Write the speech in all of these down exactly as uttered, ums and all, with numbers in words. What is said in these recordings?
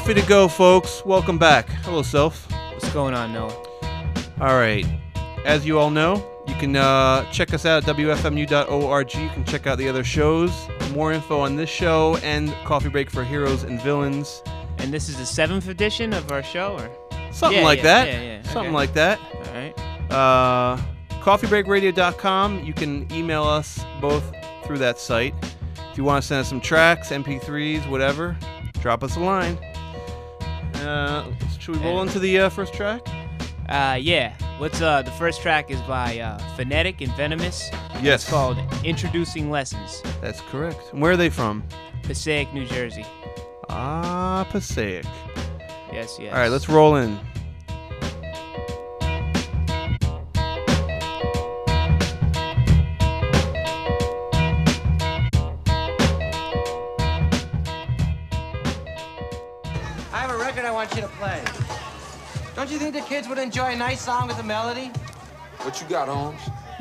Coffee to go, folks. Welcome back. Hello, Self. What's going on, Noah? All right. As you all know, you can uh, check us out at W F M U dot org. You can check out the other shows. More info on this show and Coffee Break for Heroes and Villains. And this is the seventh edition of our show, or something yeah, like yeah, that. Yeah, yeah. Something okay. like that. All right. Uh, coffee break radio dot com. You can email us both through that site. If you want to send us some tracks, M P threes, whatever, drop us a line. Uh, should we roll into the uh, first track? Uh, yeah. What's uh the first track is by uh, Phonetic and Venomous. Yes. It's called Introducing Lessons. That's correct. And where are they from? Passaic, New Jersey. Ah, Passaic. Yes, yes. All right, let's roll in. I have a record I want you to play. Don't you think the kids would enjoy a nice song with a melody? What you got, Holmes?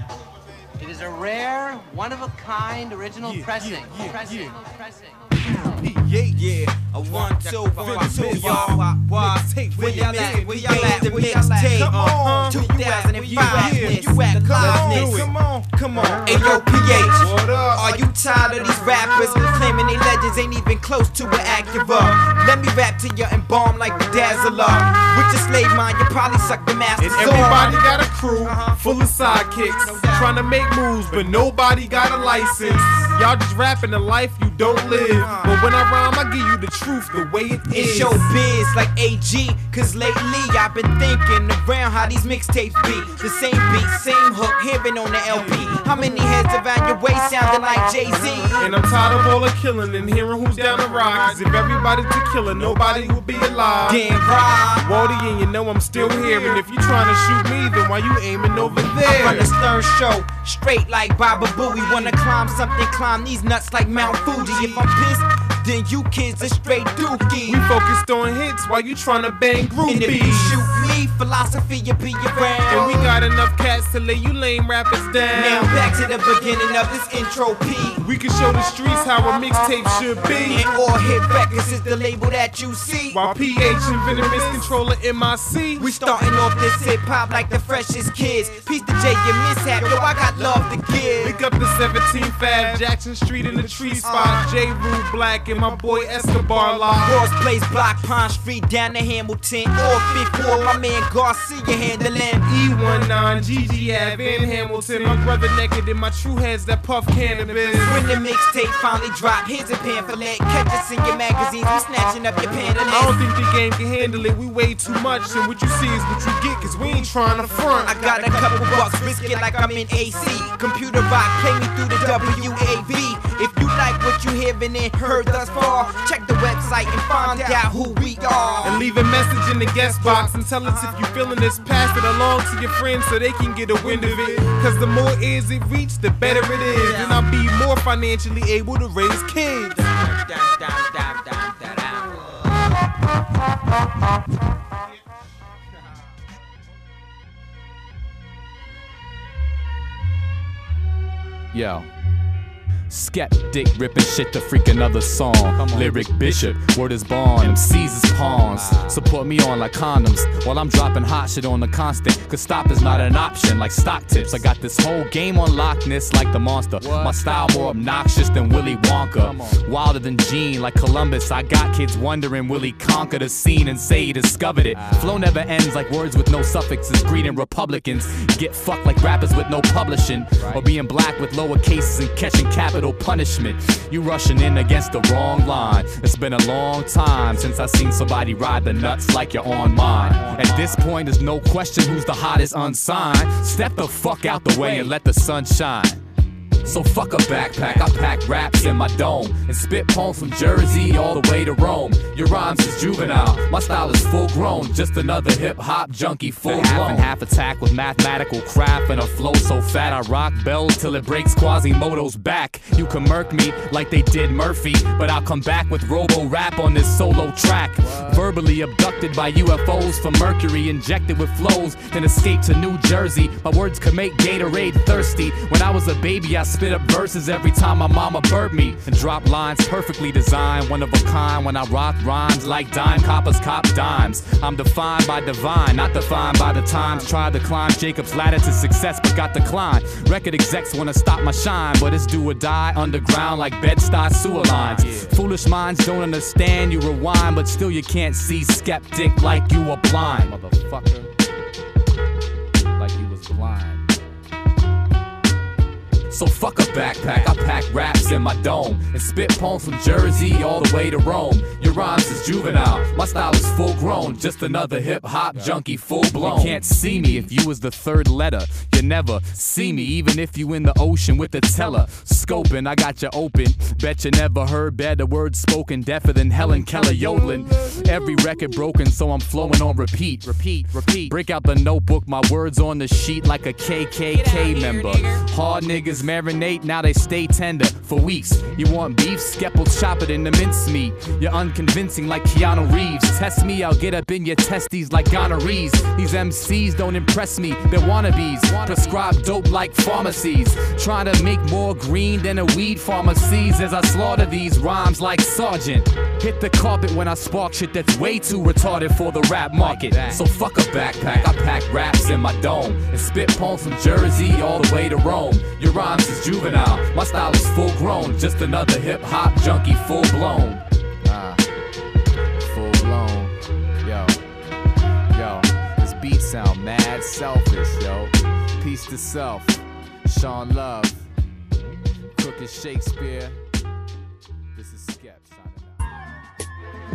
It is a rare, one-of-a-kind original Yeah, pressing. yeah, yeah, pressing. yeah. Pressing. Yeah, yeah, a one, two, one, two, y'all. Mixtape, where y'all at? Where y'all at? The mixtape, uh, two thousand five. You at liveness? Come on, come on. Hey, yo, P H, what up? Are you tired of these rappers claiming they legends ain't even close to an Acura? Let me rap to you and bomb like Bedazzler. With your slave mind, you probably suck the master's And everybody got a crew full of sidekicks, trying to make moves, but nobody got a license. Y'all just rapping the life you don't live. But when I rhyme, I give you the truth the way it is. It's your biz like A G, cause lately I've been thinking around how these mixtapes be. The same beat, same hook, hearing on the L P. How many heads around your waist sounding like Jay-Z? And I'm tired of all the killing and hearing who's down the rock. Cause if everybody's a killer, nobody will be alive. Damn right. Waldy, and you know I'm still here. And if you trying to shoot me, then why you aiming over there? I run the Stern Show, straight like Baba Booey. Wanna climb something, climb these nuts like Mount Fuji. If I'm pissed, then you kids are straight dookie. We focused on hits while you trying to bang groupies. And if you shoot me, philosophy you'll be around. And we got enough cats to lay you lame rappers down. Now back to the beginning of this intro P. We can show the streets how a mixtape should be. And All Hit Records is the label that you see. While P H and Venomous controller M I C. We starting off this hip hop like the freshest kids. Peace to J and Mishap, yo I got love to give. Pick up the seventeenth Ave, Jackson Street in the tree spot. J. Rue Black and my boy Escobar Live. Ross Place Block, Pond Street down to Hamilton. Or fifty-four, my man Garcia handling. E nineteen G G Ave in Hamilton. My brother naked and my true heads that puff cannabis. When the mixtape finally drop, here's a pamphlet. Catch us in your magazines, we snatching up your I don't pantaloons. think the game can handle it, we weigh too much. And what you see is what you get, cause we ain't trying to front. I got a couple bucks, risk it like I'm in A C. Computer rock, play me through the W A V. If you like what you hearing and heard thus far, check the website and find out who we are. And leave a message in the guest box and tell us if you feeling this, pass it along to your friends so they can get a wind of it. Cause the more ears it reach, the better it is. And I'll be more financially able to raise kids. Yo. Skeptic ripping shit to freak another song. Lyric Bishop, word is born, M Cs is pawns. Support me on like condoms while I'm dropping hot shit on the constant. Cause stop is not an option like stock tips. I got this whole game on lockness like the monster. My style more obnoxious than Willy Wonka. Wilder than Gene like Columbus. I got kids wondering will he conquer the scene and say he discovered it. Flow never ends like words with no suffixes. Greeting Republicans get fucked like rappers with no publishing. Or being black with lower cases and catching capital punishment. You rushing in against the wrong line. It's been a long time since I seen somebody ride the nuts like you're on mine. At this point there's no question who's the hottest unsigned. Step the fuck out the way and let the sun shine. So fuck a backpack, I pack raps in my dome and spit poems from Jersey all the way to Rome. Your rhymes is juvenile, my style is full grown, just another hip hop junkie full blown. Half and half attack with mathematical craft and a flow so fat I rock bells till it breaks Quasimodo's back. You can murk me like they did Murphy, but I'll come back with robo rap on this solo track. Verbally abducted by U F Os from Mercury, injected with flows, then escape to New Jersey. My words could make Gatorade thirsty. When I was a baby I spit up verses every time my mama burped me, and drop lines perfectly designed, one of a kind when I rock rhymes like dime coppers cop dimes. I'm defined by divine, not defined by the times. Tried to climb Jacob's ladder to success but got declined. Record execs wanna stop my shine, but it's do or die underground like Bed-Stuy sewer lines. Foolish minds don't understand, you rewind, but still you can't see. Skeptic like you were blind, motherfucker. Like you was blind. So fuck a backpack, I pack raps in my dome and spit poems from Jersey all the way to Rome. Your rhymes is juvenile, my style is full grown, just another hip hop junkie full blown. You can't see me if you was the third letter, you never see me even if you in the ocean with the teller. Scoping, I got you open, bet you never heard better words spoken, deafer than Helen Keller yodeling. Every record broken so I'm flowing on repeat, repeat, repeat. Break out the notebook, my words on the sheet like a K K K member. Hard niggas marinate, now they stay tender for weeks. You want beef? Skeppel, chop it in the mincemeat. You're unconvincing like Keanu Reeves. Test me, I'll get up in your testes like gonorrheas. These M Cs don't impress me, they're wannabes. Prescribe dope like pharmacies. Trying to make more green than a weed pharmacies as I slaughter these rhymes like Sergeant. Hit the carpet when I spark shit that's way too retarded for the rap market. So fuck a backpack, I pack raps in my dome and spit poems from Jersey all the way to Rome. Your rhymes is juvenile, my style is full grown, just another hip hop junkie full blown. Ah, full blown. Yo, yo, this beat sound mad selfish, yo. Peace to self, Sean Love, Crooked Shakespeare. This is Skep signing out.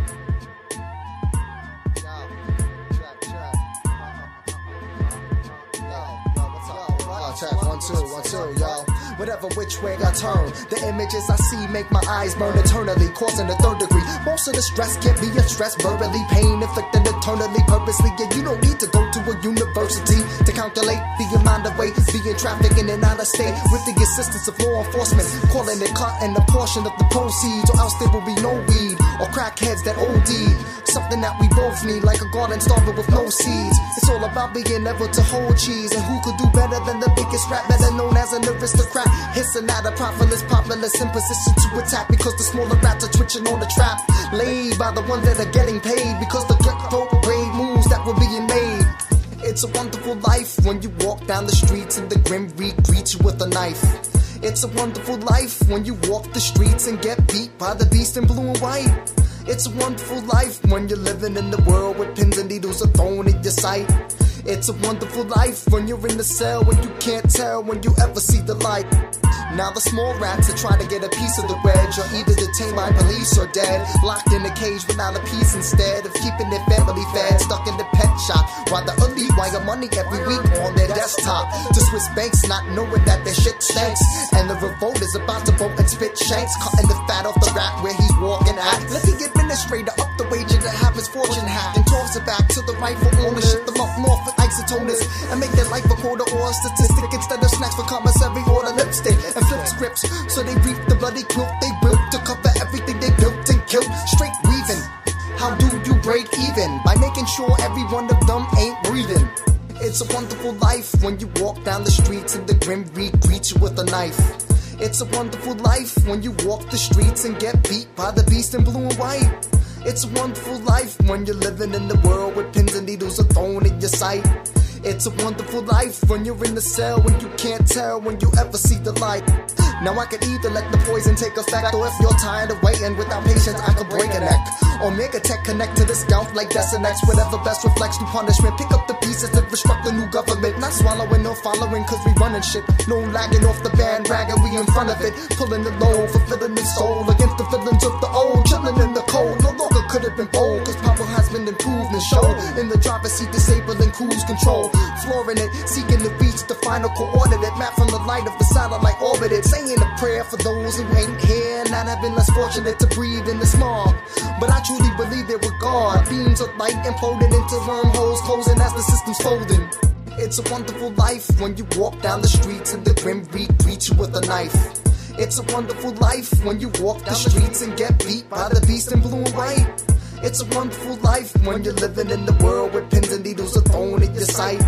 Check one, two, one, two, yo. Whatever which way I turn, the images I see make my eyes burn eternally, causing a third degree. Most of the stress can't be a stress, verbally pain inflicted eternally, purposely. Yeah, you don't need to go to a university to calculate the amount of weight being trafficked in and out of state with the assistance of law enforcement, calling it cut and a portion of the proceeds, or else there will be no weed or crackheads that O D. Something that we both need, like a garden started with no seeds. It's all about being able to hold cheese, and who could do better than the biggest rap, better known as an aristocrat. Hissing at a profilers, populace in position to attack because the smaller rats are twitching on the trap. Laid by the ones that are getting paid because the cutthroat grade moves that were being made. It's a wonderful life when you walk down the streets and the grim reek greets you with a knife. It's a wonderful life when you walk the streets and get beat by the beast in blue and white. It's a wonderful life when you're living in the world where pins and needles are thrown in your sight. It's a wonderful life when you're in the cell when you can't tell when you ever see the light. Now the small rats are trying to get a piece of the wedge, or either detained by police or dead, locked in a cage without a peace instead of keeping their family fed, stuck in the pet shop, while the elite wire money every week on their desktop to Swiss banks, not knowing that their shit stinks. And the revolt is about to vote and spit shanks, cutting the fat off the rat where he's walking at. Let the administrator up the wager to have his fortune hacked and toss it back to the rightful owner. Ship them up north with isotoners and make their life a quarter or a statistic instead of snacks for commissary order lipstick and flip scripts. So they reap the bloody quilt they built to cover everything they built and killed. Straight weaving. How do you break even? By making sure every one of them ain't breathing. It's a wonderful life when you walk down the streets and the grim reek greets you with a knife. It's a wonderful life when you walk the streets and get beat by the beast in blue and white. It's a wonderful life when you're living in the world where pins and needles are thrown in your sight. It's a wonderful life when you're in the cell when you can't tell when you ever see the light. Now I could either let the poison take effect, or if you're tired of waiting without patience, I could break a neck. Or make a tech connect to the scalp like Desinex, whatever best reflects through punishment. Pick up the pieces that restruct the new government, not swallowing or following cause we running shit. No lagging off the bandwagon, we in front of it, pulling the load, fulfilling the soul against the villains of the old, chilling in the cold. No longer could have been bold, cause power has been improved and shown. In the driver's seat, disabling cruise control, flooring it, seeking to reach the final coordinate map from the light of the satellite orbited, saying a prayer for those who ain't here, not have been less fortunate to breathe in the smog. But I truly believe it with God. Beams of light imploding into wormholes, closing as the system's folding. It's a wonderful life when you walk down the streets and the grim reek greets you with a knife. It's a wonderful life when you walk the streets and get beat by the beast in blue and white. It's a wonderful life when you're living in the world where pins and needles are thrown in your sight.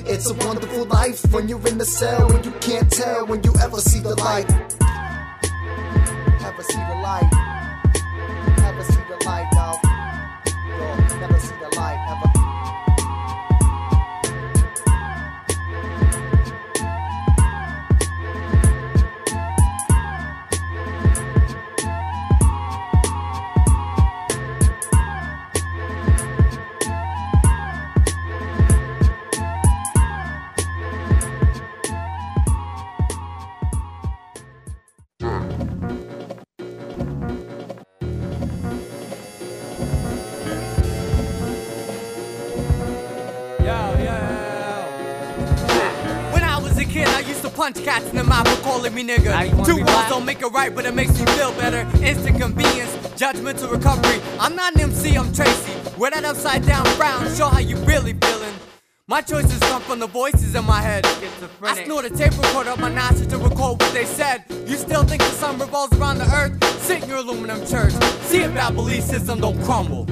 It's a wonderful life when you're in the cell and you can't tell when you ever see the light. Ever see the light. Never see the light, no. Yo, never see the light, ever. Punch cats in the mouth for calling me nigga. Two walls don't make it right, but it makes me feel better. Instant convenience, judgmental recovery. I'm not an M C, I'm Tracy. Wear that upside down frown, show how you really feeling. My choices come from the voices in my head. I snort a tape recorder up my nostrils to record what they said. You still think the sun revolves around the earth? Sit in your aluminum church. See if that belief system don't crumble.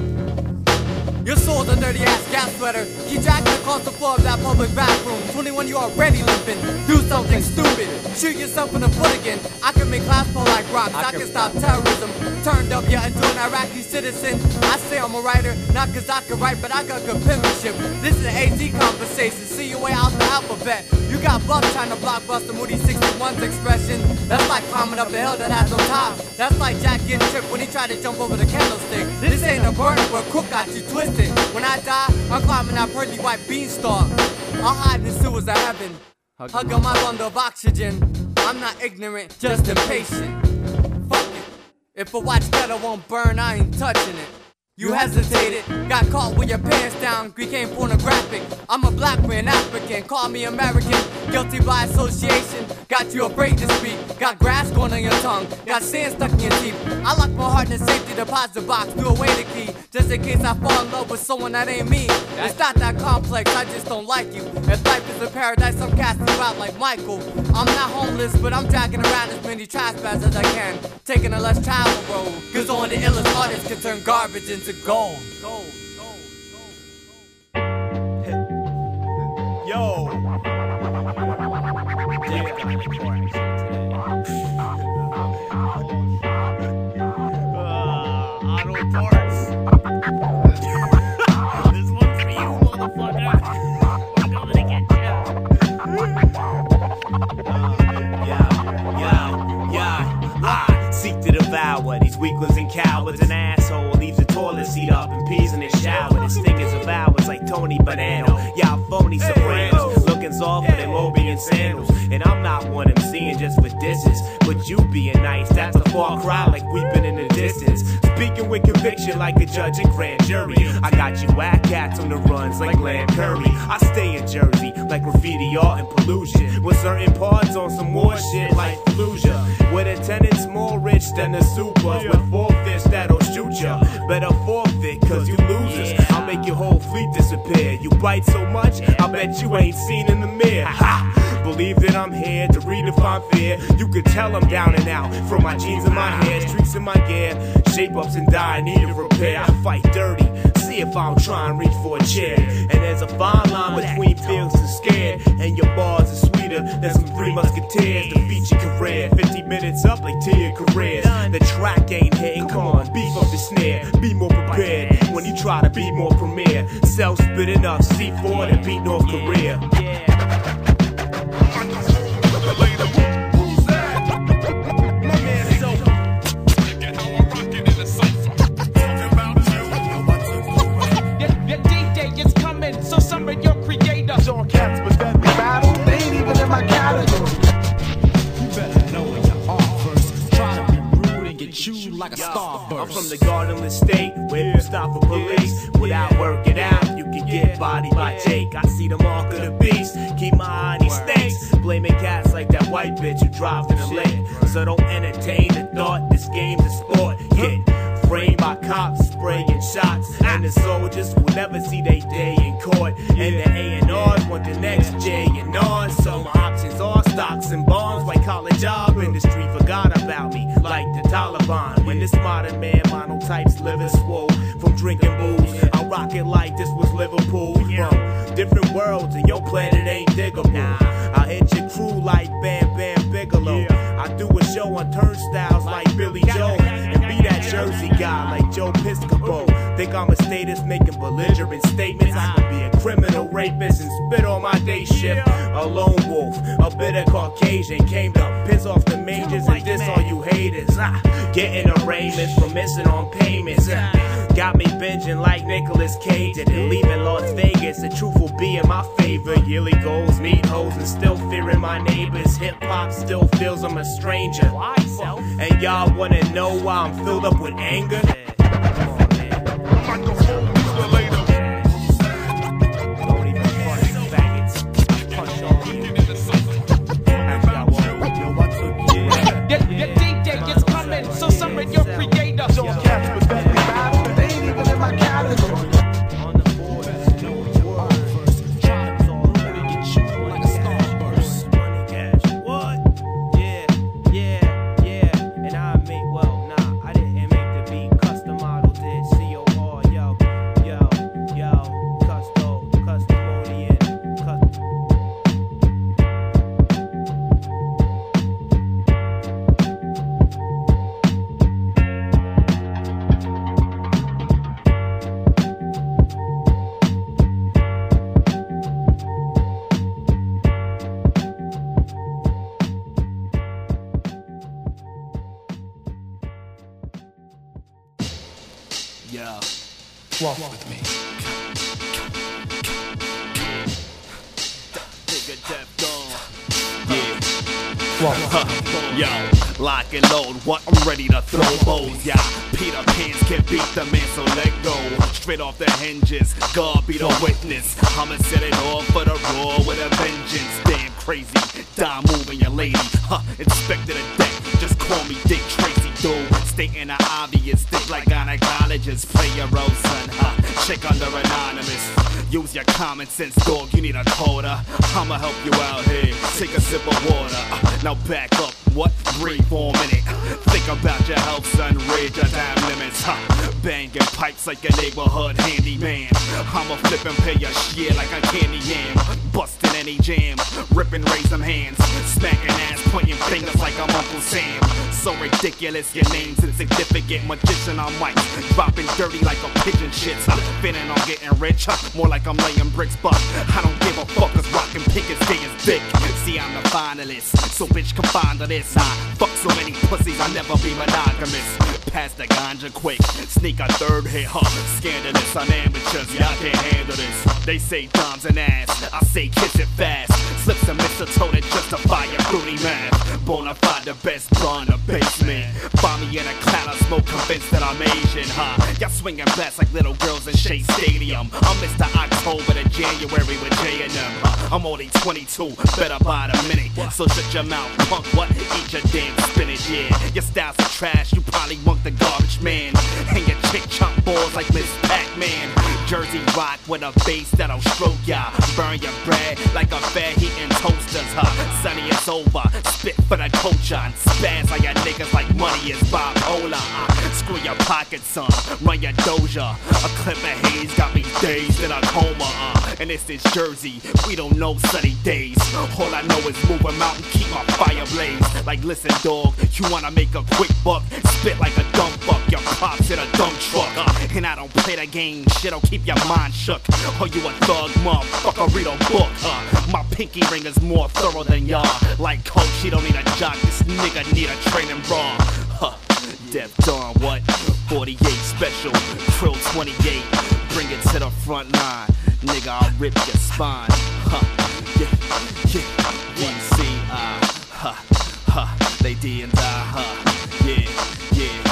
Your soul's a dirty ass gas sweater. Keep dragging across the floor of that public bathroom. twenty-one, you already limping. Do something stupid. Shoot yourself in the foot again. I can make class pull like rocks. I, I can stop terrorism. Turned up, yeah, into an Iraqi citizen. I say I'm a writer, not cause I can write, but I got good penmanship. This is an A Z conversation. See your way out the alphabet. You got Buck trying to blockbuster Moody sixty-one's expression. That's like climbing up a hill that has no top. That's like Jack getting tripped when he tried to jump over the candlestick. This ain't a burner where Crook got you twisted. When I die, I'm climbing that pearly white beanstalk. I'll hide in the sewers of heaven. Hug, Hug on my bundle of oxygen. I'm not ignorant, just impatient. Fuck it. If a watch kettle won't burn, I ain't touching it. You hesitated, got caught with your pants down, became pornographic. I'm a black man, African, call me American. Guilty by association, got you afraid to speak. Got grass going on your tongue, got sand stuck in your teeth. I lock my heart in a safety deposit box, threw away the key, just in case I fall in love with someone that ain't me. It's not that complex, I just don't like you. If life is a paradise, I'm casting you out like Michael. I'm not homeless, but I'm dragging around as many trash bags as I can, taking a less traveled road. Cause only the illest artists can turn garbage into gold. Gold. Gold. Gold. Yo. Uh, auto parts. This one's for you, motherfucker. We're coming to get you. Yeah, yeah, yeah. I seek to devour these weaklings and cowards. An asshole leaves the toilet seat up and pees in his shower. The stinkers of hours like Tony Banano. Y'all phony sopranos, looking soft with them Obian sandals. And I'm not one MCing just for disses, but you being nice, that's a far cry like weeping in the distance. Speaking with conviction like a judge and grand jury. I got you whack cats on the runs like Lamb Curry. I stay in Jersey like graffiti art and pollution, with certain parts on some more shit like Fallujah. With attendants more rich than the supers, with four fish that'll shoot ya. Better forfeit cause you losers. I'll make your whole fleet disappear. You bite so much, I bet you ain't seen in the mirror. Ha! Believe that I'm here to redefine fear. You could tell I'm down and out from my jeans and my hair, streaks in my gear, shape ups and die, need a repair. I fight dirty, see if I don't try and reach for a chair. And there's a fine line between feels and scared, and your bars are sweeter than some Three Musketeers to feature career. fifty minutes up like Tia careers. The track ain't hitting, come on, beef up the snare. Be more prepared when you try to be more premier. Self spitting up C four and beat North Korea. Like a starburst. I'm from the gardenless state where you stop for police. Without working out, you can get bodied by Jake. I see the mark of the beast, keep my eye on these snakes. Blaming cats like that white bitch who dropped in the lake. So don't entertain the thought this game's a sport. Get framed by cops spraying shots, and the soldiers will never see they day in court. And the A and R's want the next J and R. So my actions are stocks and bonds. White collar job industry forgot about me like the Taliban. When this modern man monotypes living swole from drinking booze, I rock it like this was Liverpool. From different worlds and your planet ain't diggable. I hit your crew like Bam Bam Bigelow. I do a show on turnstiles like Billy Joe, and be that Jersey guy like Joe Piscopo. Think I'm a status making belligerent statements. I could be a criminal rapist and spit on my day shift. A lone wolf, a bitter Caucasian, came to piss off the majors and diss all you haters. Ah, getting arraignments from missing on payments. Ah, got me binging like Nicolas Cage and leaving Las Vegas. The truth will be in my favor. Yearly goals, meet hoes, and still fearing my neighbors. Hip hop still feels I'm a stranger. And y'all wanna know why I'm filled up with anger? Yeah, walk with me. Nigga Def Don. Yeah. Walk. Huh. Yo, lock and load. What? I'm ready to throw bows. Yeah. Peter Pans can't beat the man, so let go. Straight off the hinges. God be the witness. I'ma set it off for the raw with a vengeance. Damn crazy. Die moving your lady. Huh. Inspector the deck. Just call me Dick Tracy, dude. Stating the obvious, think like gynecologists. Play your role, son, huh? Check under anonymous. Use your common sense, dog. You need a quota. I'ma help you out here. Take a sip of water. Uh, now back up. What? Breathe for a minute. Think about your health, son. Raise your time limits. Huh? Banging pipes like a neighborhood handyman. I'ma flip and pay your shit like a candy yam. Busting any jam. Ripping, raise them hands. Smacking ass, pointing fingers like I'm Uncle Sam. So ridiculous, your name's insignificant. Magician on mic, dropping dirty like a pigeon shit. Huh? Finning on getting rich, huh? More like I'm laying bricks, but I don't give a fuck, cause rockin' pickets day is big. See, I'm the finalist, so bitch can find this. I fuck so many pussies, I'll never be monogamous. Pass the ganja quick, sneak a third hit, huh? Scandalous on amateurs, y'all can't handle this. They say Dom's an ass, I say kiss it fast. Slips a mistletoe to justify your fruity math. Bonafide the best bra in the basement. Find me in a cloud of smoke, convinced that I'm Asian, huh? Y'all swinging bats like little girls in Shea Stadium. I'm Mister October to January with J and M. Uh, I'm only twenty-two, better by the minute. So shut your mouth, punk, what? Eat your damn spinach, yeah. Your style's a trash, you probably want the garbage man. And your chick chunk balls like Miss Pac-Man. Jersey rock with a bass that'll stroke ya. Burn your bread like a fair heating toasters, huh? Sunny, it's over. Spit for the culture and spaz on your niggas like money is bipolar. Uh, screw your pockets, son. Run your doja. A clip of haze got me dazed in a coma. Uh, and it's this Jersey. We don't know sunny days. All I know is move a mountain, keep my fire blaze. Like, listen, dog, you wanna make a quick buck? Spit like a dumb fuck. Your pops in a dump truck. Uh, and I don't play the game. Shit'll keep your mind shook. Or you a thug motherfucker, read a book. Uh, my pinky ring is more thorough than y'all. Like coach, she don't need a jock. This nigga need a training bra. Huh. Def Don, what? forty-eight special, Trill twenty-eight. Bring it to the front line. Nigga, I'll rip your spine. Huh. Yeah, yeah. D C I. Huh. Huh. They D and I. Huh. Yeah, yeah.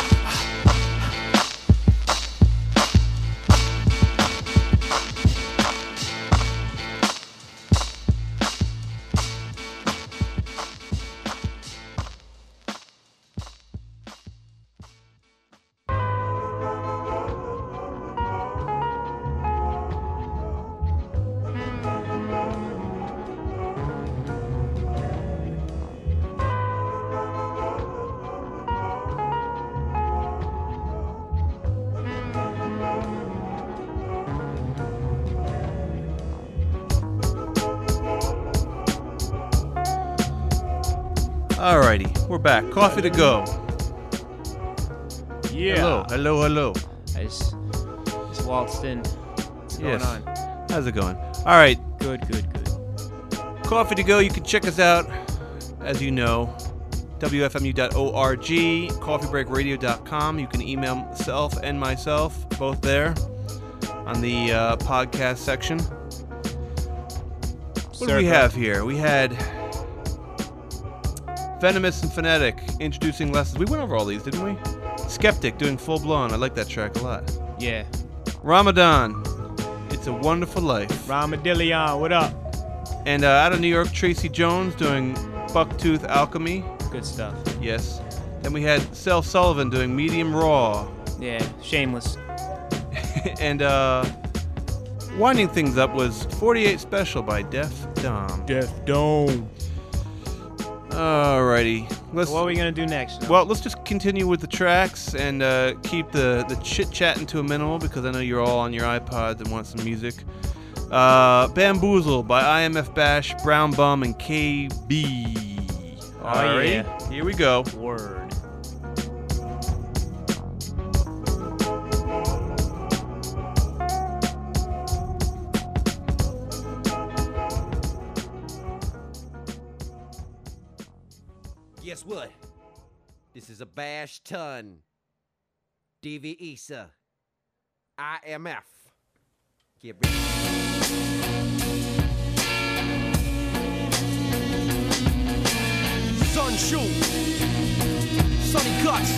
Alrighty, we're back. Coffee to go. Yeah. Hello, hello, hello. I just, just waltzed in. What's Yes. going on? How's it going? All right. Good, good, good. Coffee to go. You can check us out, as you know, W F M U dot org, coffee break radio dot com. You can email myself and myself, both there, on the uh, podcast section. What do we have here? We had Venomous and Phonetic introducing lessons. We went over all these, didn't we? Skeptic doing Full Blown. I like that track a lot. Yeah. Ramadan, It's a Wonderful Life. Ramadillion, what up? And uh, out of New York, Tracy Jones doing Bucktooth Alchemy. Good stuff. Yes. Then we had Sel Sullivan doing Medium Raw. Yeah, Shameless. And uh, winding things up was forty-eight Special by Def Dom. Def Dom. Alrighty. Let's, what are we going to do next? Well, let's just continue with the tracks and uh, keep the, the chit-chatting to a minimal because I know you're all on your iPods and want some music. Uh, Bamboozle by I M F Bash, Brown Bum, and K B. Oh, Alrighty. yeah. Here we go. Word. Guess what? This is a Bash Ton. D V Issa. I M F. Get ready. Sun Shoe. Sunny Guts.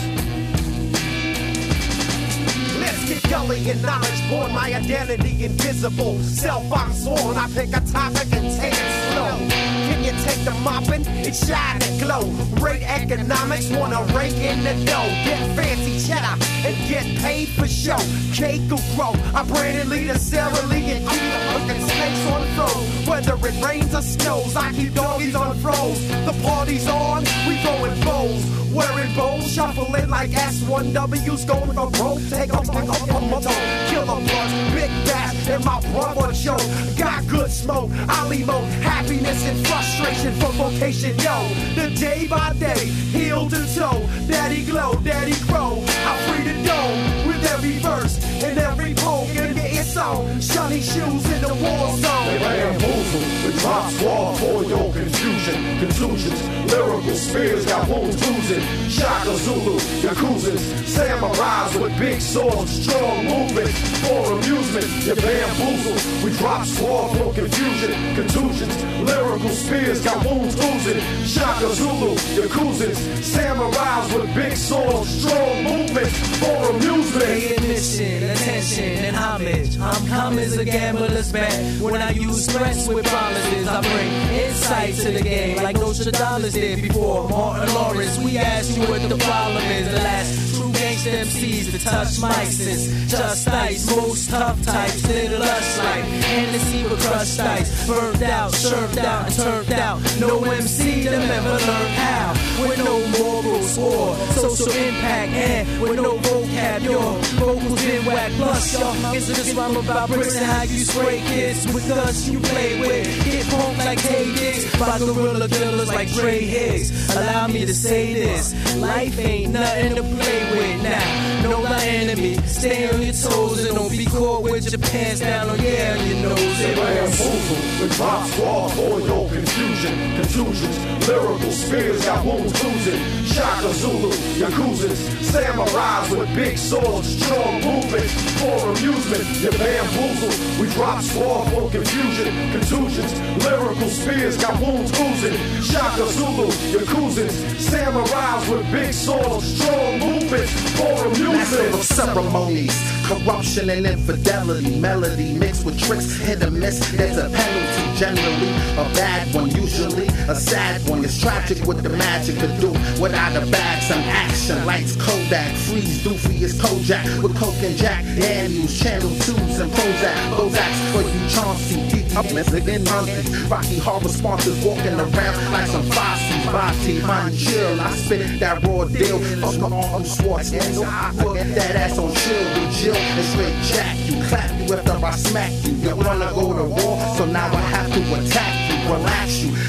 Let's get gully and knowledge born. My identity invisible. Self I'm sworn. I pick a topic and take it slow. Can you take the mopping? It's shine and glow. Rate economics, wanna rake in the dough. Get fancy cheddar and get paid for show. Cake will grow. I brand and lead a ceremony and keep hooking snakes on throws. Whether it rains or snows, I keep doggies on froze. The party's on, we throwing bowls. Wearing bowls, shuffling like S one W's going for broke. Take off, take off, on my toe. Killer blunts, big bass, and my brother show. Got good smoke, I'll emote happiness and frustration for vocation, yo. The day by day, heel to toe. Daddy glow, daddy grow. I free the dome with every verse and every poem. Give me its own shiny shoes in the war zone. They bamboozle with drops raw for your confusion. Contusions, lyrical spears got wounds oozing. Shaka Zulu, Yakuzas, samurais with big swords, strong movement for amusement. You bamboozle, we drop raw for confusion, contusions, lyrical spears got wounds oozing. Shaka Zulu, Yakuzas, samurais with big swords, strong movement for amusement. Pay admission, attention, and homage. I'm calm as a gambler's bet. When I use stress with promises, I bring insight to the game like Nostradamus did before Martin Lawrence. We ask you what the problem is. The last true gangsta M Cs to touch mics is just ice. Most tough types live a lush life. Hennessy with crushed ice. Burned out, served out, and turned out. No M C them ever learned how. With no morals or social impact and with no vocab. Your vocals been whack. Plus, y'all, is this rhyme about bricks and how you spray kids with us you play with. Get punked like Tay Diggs by gorilla killers like Dre Higgs. Allow me to say this. Life ain't nothing to play with now. Know my enemy. Stay on your toes and don't be caught with your pants down on yeah on your nose. They bamboozle with drops raw for your confusion. Contusions, lyrical spears got wounds oozing. Shaka Zulu, Yakuzas, samurais with big swords, strong movement for amusement. You bamboozle, we drop raw for confusion. Contusions, lyrical spears got wounds oozing. Shaka Zulu, Yakuzas, samurais with big swords, strong movement for amusement. Massive ceremonies, corruption and infidelity, melody mixed with tricks, hit or miss. There's a penalty, generally a bad one, usually a sad one. It's tragic with the magic to do without a bag, some action. Lights Kodak, freeze doofy is Kojak with Coke and Jack. Air News, Channel twos and Prozac. Bozaks for you Chauncey, deep up and Monty. Rocky Horror sponsors walking around like some Fosse, Bati, man chill. I spit that raw deal, fuck my arm Schwartz. I put that ass on chill with Jill and straight jack you. Clap you after I smack you. You wanna go to war, so now I have to attack you. Relax you,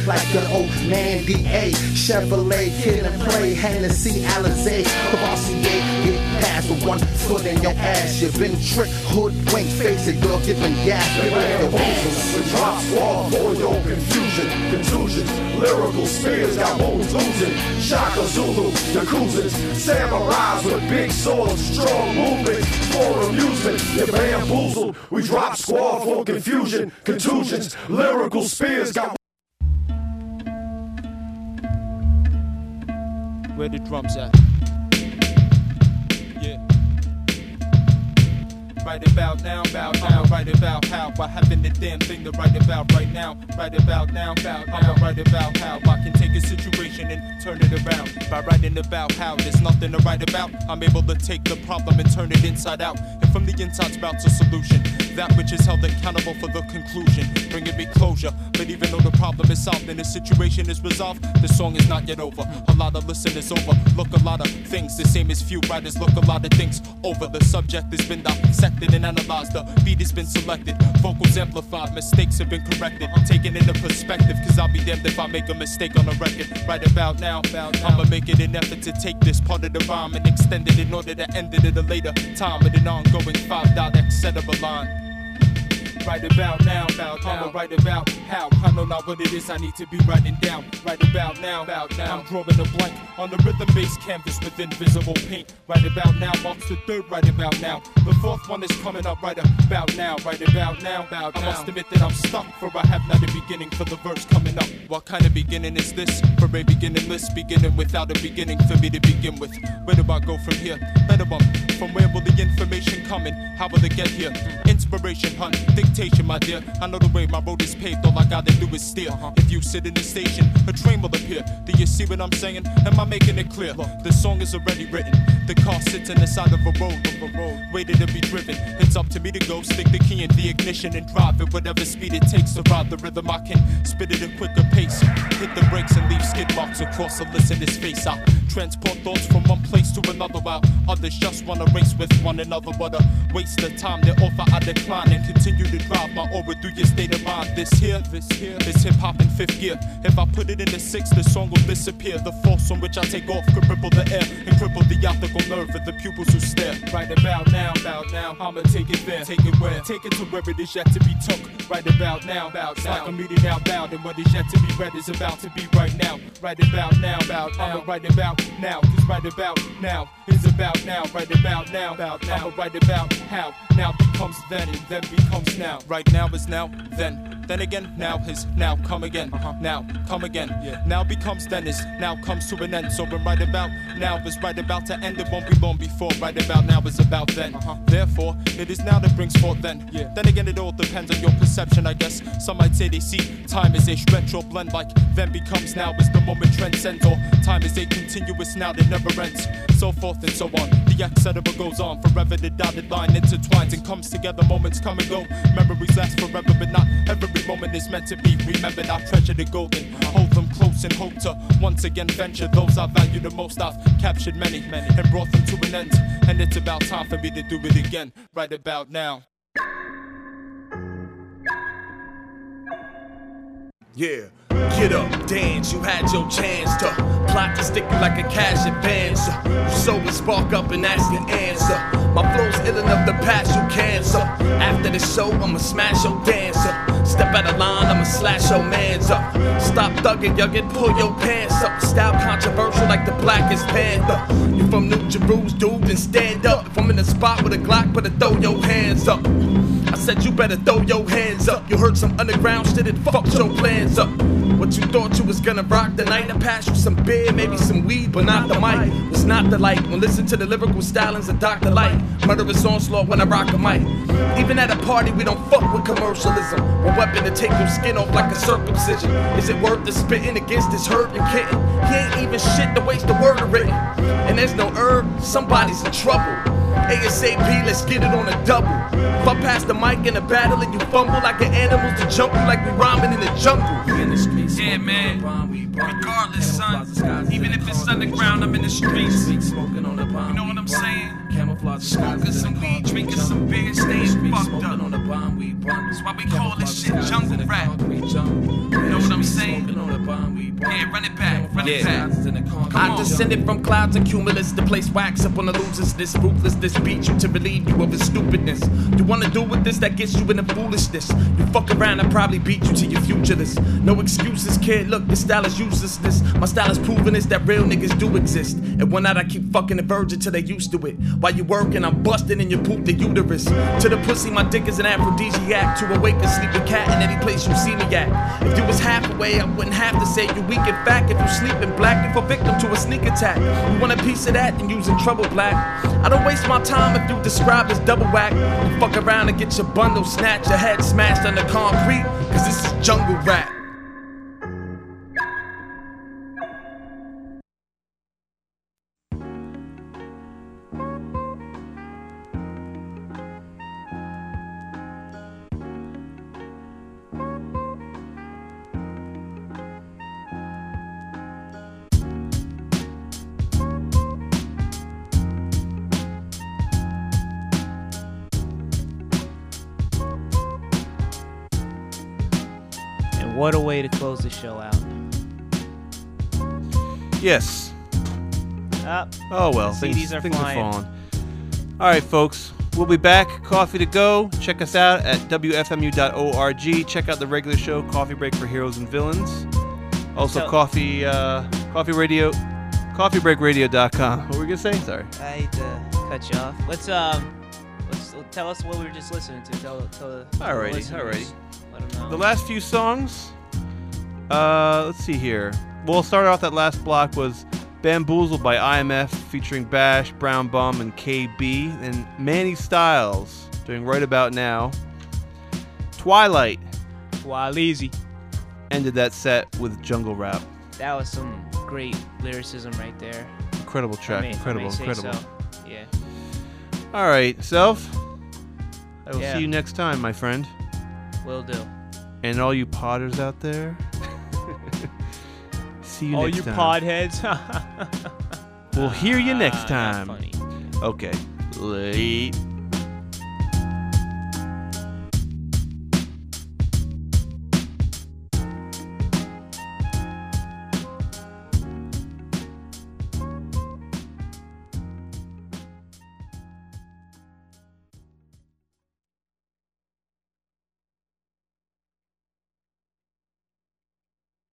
like an old man D A. Chevrolet, Kid and Play, Hennessy, Alizé, Cavassier. Get past with one foot in your ass. You've been tricked, hoodwinked, face it, girl, giving gas. The drop squad for your confusion, contusions, lyrical spears got bones losing. Shaka Zulu, Yakuzans, samurais with big swords, strong movements for amusement. You're bamboozled. We drop squad for confusion, contusions, lyrical spears got. Where the drums at? Yeah. Right about now, about now, right about how I having the damn thing to write about right now, right about now, about now, right about how I can take a situation and turn it around. By writing about how there's nothing to write about, I'm able to take the problem and turn it inside out, and from the inside sprouts a solution. That which is held accountable for the conclusion, bringing me closure. But even though the problem is solved and the situation is resolved, the song is not yet over. A lot of listeners overlook a lot of things, the same as few writers look a lot of things over. The subject has been dissected and analyzed, the beat has been selected, vocals amplified, mistakes have been corrected, taken into perspective, cause I'll be damned if I make a mistake on a record. Right about now, I'ma make it an effort to take this part of the rhyme and extend it in order to end it at a later time with an ongoing five dot et cetera line. Right about now, about now, right about how I know not what it is I need to be writing down. Right about now, about now, I'm drawing a blank on the rhythm-based canvas with invisible paint. Right about now marks the third right about now. The fourth one is coming up right about now, right about now, about now. I must admit that I'm stuck, for I have not a beginning for the verse coming up. What kind of beginning is this? For a beginningless, beginning without a beginning for me to begin with. Where do I go from here? Better bump. From where will the information come in? How will it get here? Inspiration hunt, dictation, my dear. I know the way my road is paved, all I gotta do is steer. Uh-huh. If you sit in the station, a train will appear. Do you see what I'm saying? Am I making it clear? Look, the song is already written. The car sits on the side of a road, of a road, waiting to be driven. It's up to me to go, stick the key in the ignition and drive it whatever speed it takes to ride the rhythm. I can spit it at quicker pace, hit the brakes and leave skid marks across a listener's face. I transport thoughts from one place to another while others just wanna race with one another. What a waste of time, their offer I decline and continue to drive my aura through your state of mind. This here, this here, is hip hop in fifth gear. If I put it in the sixth, the song will disappear. The force on which I take off could ripple the air and cripple the optical nerve of the pupils who stare. Right about now, about now, I'ma take it there. Take it where? Take it to where it is yet to be took. Right about now, about now, like I'm reading out loud, and what is yet to be read is about to be right now. Right about now, about now, I'ma write about now, cause right about now is about now. Right about now, about now, I'ma write about how now becomes then and then becomes now. Right now is now, then. Then again, now is now, come again, uh-huh. Now, come again, yeah. Now becomes then is, now comes to an end. So when right about now is right about to end, it won't be long before right about now is about then, uh-huh. Therefore, it is now that brings forth then, yeah. Then again, it all depends on your perception, I guess. Some might say they see time as a stretch or blend, like then becomes now as the moment transcends, or time is a continuous now that never ends, so forth and so on. The et cetera goes on, forever the dotted line intertwines and comes together, moments come and go. Memories last forever, but not every moment is meant to be remembered. I treasure the golden, hold them close and hope to once again venture those I value the most. I've captured many, many and brought them to an end, and it's about time for me to do it again, right about now. Yeah, get up, dance, you had your chance to plot to stick you like a cash advance. You sow and spark up and ask the answer. My flow's ill enough to pass you cancer. After the show, I'ma smash your dancer. Step out of line, I'ma slash your mans up. Stop thugging, youngin', pull your pants up. Style controversial like the Blackest Panther. You from New Jerusalem, dude, then stand up. If I'm in the spot with a Glock, better throw your hands up. I said you better throw your hands up. You heard some underground shit and fucked your plans up. What you thought you was gonna rock the night? I passed you some beer, maybe some weed, but not the mic. Was not the light. When listen to the lyrical stylings of Doctor Light. Murderous onslaught when I rock a mic. Even at a party, we don't fuck with commercialism. A weapon to take your skin off like a circumcision. Is it worth the spitting against this hurting kitten? He ain't even shit to waste the word written. And there's no herb, somebody's in trouble. ASAP, let's get it on a double. If I pass the mic in a battle and you fumble like an animal to jump you like we rhyming in the jungle. In the streets, yeah, man. Regardless, son. Even if it's underground, I'm in the streets. You know what I'm saying? Smoking some weed, drinking some beer, staying fucked up. That's why we call this shit jungle rap. You know what I'm saying? Yeah, run it back, run it back. I descended from clouds and cumulus to place wax up on the losers. This ruthlessness beat you to relieve you of his stupidness. You wanna do with this that gets you into foolishness. You fuck around, I probably beat you to your futureless. No excuses, kid. Look, this style is uselessness. My style is proving this that real niggas do exist. And one night I keep fucking the virgin till they used to it. While you working, I'm busting in your poop, the uterus. To the pussy, my dick is an aphrodisiac. To awake a sleeping cat in any place you see me at. If you was half away, I wouldn't have to say you weak in fact. If you sleeping black, you fall victim to a sneak attack. You want a piece of that, then you's in trouble, black. I don't waste my time if you describe as double whack. You fuck around and get your bundle snatched, your head smashed under concrete, cause this is jungle rap. What a way to close the show out. Yes. Uh, oh well, the things, C Ds are things flying. are falling. All right, folks. We'll be back. Coffee to go. Check us out at W F M U dot org. Check out the regular show, Coffee Break for Heroes and Villains. Also, So- coffee, uh, coffee radio, coffee break radio dot com. What were we gonna say? Sorry. I hate to cut you off. Let's um, let's tell us what we were just listening to. Tell, tell the Alrighty, listeners. alrighty. Let them know. The last few songs, uh, let's see here. We'll start off. That last block was Bamboozled by I M F featuring Bash, Brown Bum, and K B. And Manny Styles doing Right About Now. Twilight. Twilight. Ended that set with Jungle Rap. That was some great lyricism right there. Incredible track. I may- I incredible, may say incredible. so. Yeah. All right, Self. I will Yeah. see you next time, my friend. Will do. And all you potters out there. See you All next you time. podheads. We'll hear you next Ah, not time. funny. Okay. Late.